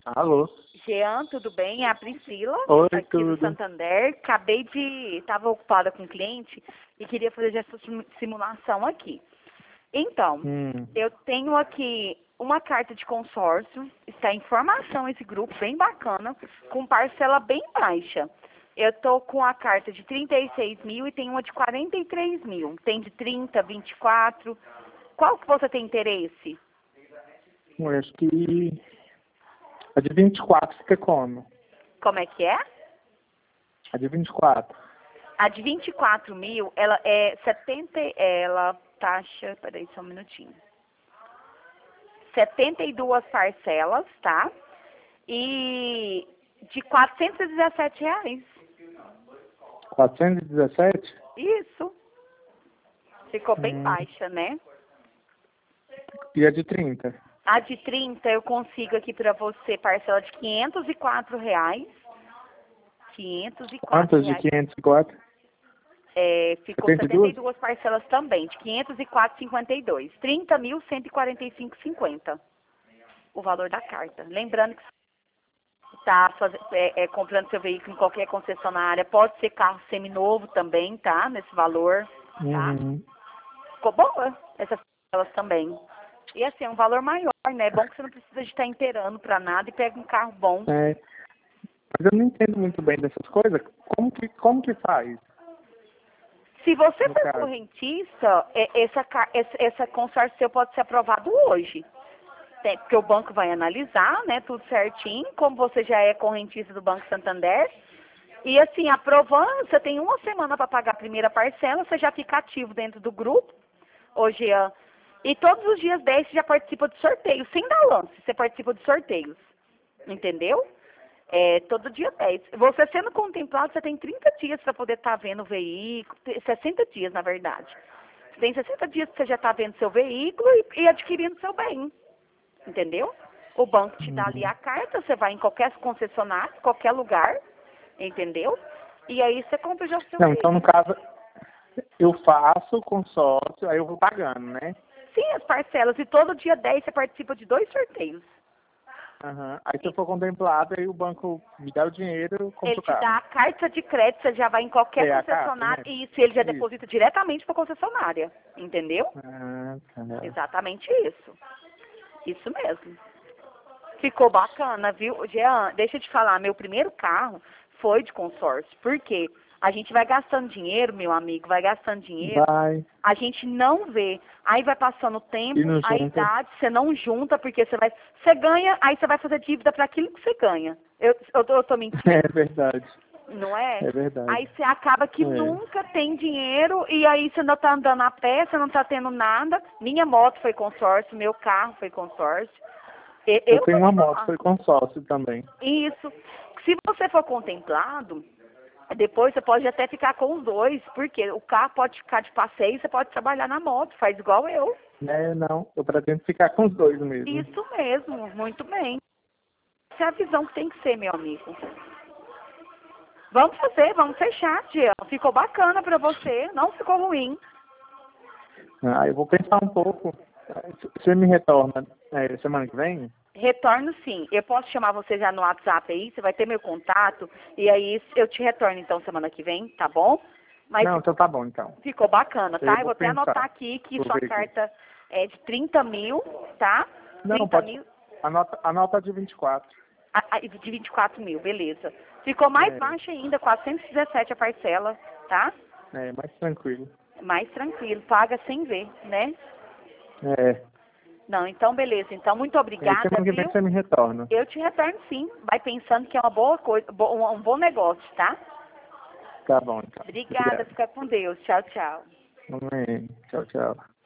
Alô? Jean, tudo bem? É a Priscila, Oi, aqui do tudo. Santander. Estava ocupada com o cliente e queria fazer essa simulação aqui. Então, eu tenho aqui uma carta de consórcio, está em formação esse grupo, bem bacana, com parcela bem baixa. Eu tô com a carta de 36 mil e tem uma de 43 mil. Tem de 30, 24. Qual que você tem interesse? Eu acho que a de 24 fica como? Como é que é? A de 24. A de 24 mil, ela é 70, ela taxa, peraí só um minutinho. 72 parcelas, tá? E de R$ 417. 417? Isso. Ficou bem baixa, né? E a de 30? A de 30 eu consigo aqui pra você parcela de R$ 504. Quantas de 504? Ficou 72? 72 parcelas também, de 504,52. 30.145,50 o valor da carta. Lembrando que está comprando seu veículo em qualquer concessionária, pode ser carro seminovo também, tá? Nesse valor, tá? Ficou boa essas parcelas também. E assim, é um valor maior, né? É bom que você não precisa de estar inteirando para nada e pega um carro bom. É, mas eu não entendo muito bem dessas coisas. Como que faz? Se você No for caso? correntista, essa consórcio seu pode ser aprovado hoje. Porque o banco vai analisar, né, tudo certinho, como você já é correntista do Banco Santander. E assim, aprovando, você tem uma semana para pagar a primeira parcela, você já fica ativo dentro do grupo, hoje e todos os dias 10 você já participa de sorteios, sem dar lance, você participa de sorteios, entendeu? Todo dia 10. Você sendo contemplado, você tem 30 dias para poder estar vendo o veículo, 60 dias, na verdade. Você tem 60 dias que você já está vendo seu veículo e adquirindo seu bem. Entendeu? O banco te dá ali a carta, você vai em qualquer concessionário, qualquer lugar, entendeu? E aí você compra já o seu Não, veículo. então no caso, eu faço o consórcio, aí eu vou pagando, né? Sim, as parcelas. E todo dia 10 você participa de 2 sorteios. Aí se eu for contemplado, aí o banco me dá o dinheiro e eu compro Ele o te dá carro. a carta de crédito, você já vai em qualquer É a carta, concessionária né? e isso ele já Isso. deposita diretamente para a concessionária. Entendeu? Tá. Exatamente isso. Isso mesmo. Ficou bacana, viu? Jean, deixa eu te falar, meu primeiro carro foi de consórcio. Por quê? A gente vai gastando dinheiro, meu amigo, vai gastando dinheiro, Vai. a gente não vê. Aí vai passando o E tempo, não a junta. idade, você não junta, porque você ganha, aí você vai fazer dívida para aquilo que você ganha. Eu tô mentindo, É verdade. não é? É verdade. Aí você acaba que nunca tem dinheiro e aí você não tá andando a pé, você não tá tendo nada. Minha moto foi consórcio, meu carro foi consórcio. Eu Eu tenho vou uma te moto, falar. foi consórcio também. Isso. Se você for contemplado, depois você pode até ficar com os dois, porque o carro pode ficar de passeio e você pode trabalhar na moto, faz igual eu. Não, eu pretendo ficar com os dois mesmo. Isso mesmo, muito bem. Essa é a visão que tem que ser, meu amigo. Vamos fazer, vamos fechar, Jean. Ficou bacana pra você, não ficou ruim. Eu vou pensar um pouco. Você me retorna semana que vem? Retorno sim. Eu posso chamar você já no WhatsApp aí, você vai ter meu contato, e aí eu te retorno então semana que vem, tá bom? Mas Não, então tá bom, então. ficou bacana, tá? Eu Eu vou vou até anotar pensar. aqui que Vou sua ver aqui. carta é de 30 mil, tá? Não, 30 pode. mil, Anota de 24. de 24 mil, beleza. Ficou mais É, baixa ainda, 417 a parcela, tá? mais tranquilo. Mais tranquilo, paga sem ver, né? É. Não, então beleza. Então, muito Aí obrigada, semana que vem viu? você me retorna. Eu te retorno sim. Vai pensando que é uma boa coisa, um bom negócio, tá? Tá bom, então. Obrigada, Obrigado. fica com Deus. Tchau, tchau. Amém. Tchau, tchau.